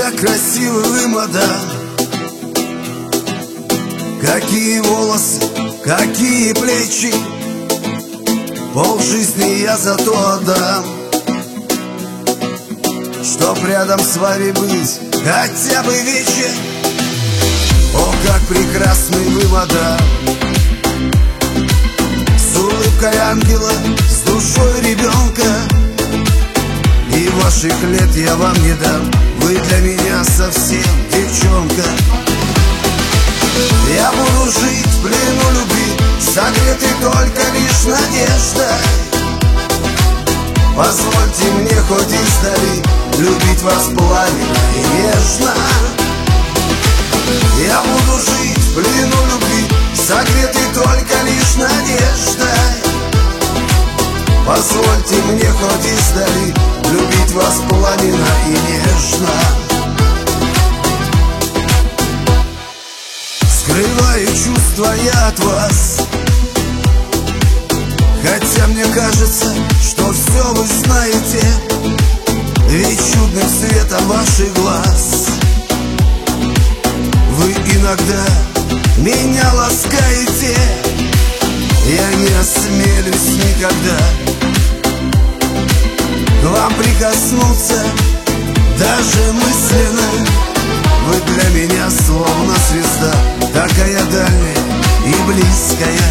как красивы вы, мадам. Какие волосы, какие плечи, полжизни я за то отдам, чтоб рядом с вами быть хотя бы вечер. О, как прекрасны вы, мадам, с улыбкой ангела, с душой ребенка. И ваших лет я вам не дам, вы для меня совсем девчонка. Я буду жить в плену любви, согретый только лишь надеждой. Позвольте мне хоть издали любить вас пламенно и нежно. Я буду жить в плену любви, согретый только лишь надеждой. Позвольте мне хоть издали любить вас пламенно и нежно. Скрываю чувства я от вас, хотя мне кажется, что все вы знаете, ведь чудным светом ваших глаз вы иногда меня ласкаете. Я не осмелюсь никогда к вам прикоснуться, даже мысленно. Вы для меня словно звезда, такая дальняя и близкая.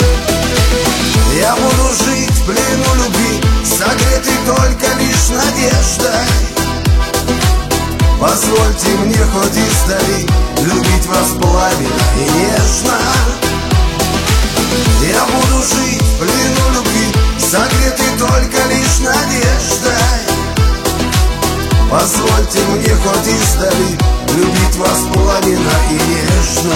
Я буду жить в плену любви, согретый только лишь надеждой. Позвольте мне хоть издали любить вас пламенно и нежно. Я буду жить в плену любви, согретый только лишь надеждой. Позвольте мне хоть издали любить вас пламенно и нежно.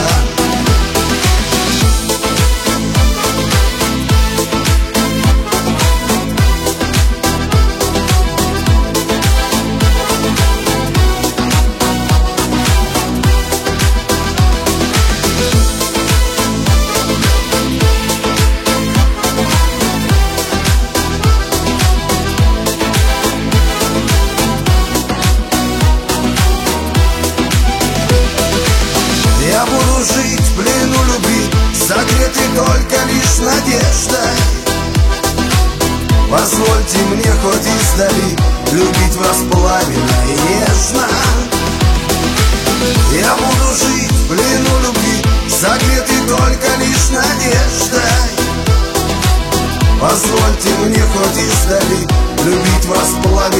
Я буду жить в плену любви, согретый только лишь надеждой. Позвольте мне хоть издали любить вас пламенно и нежно. Я буду жить в плену любви, согретый только лишь надеждой. Позвольте мне хоть издали любить вас пламенно.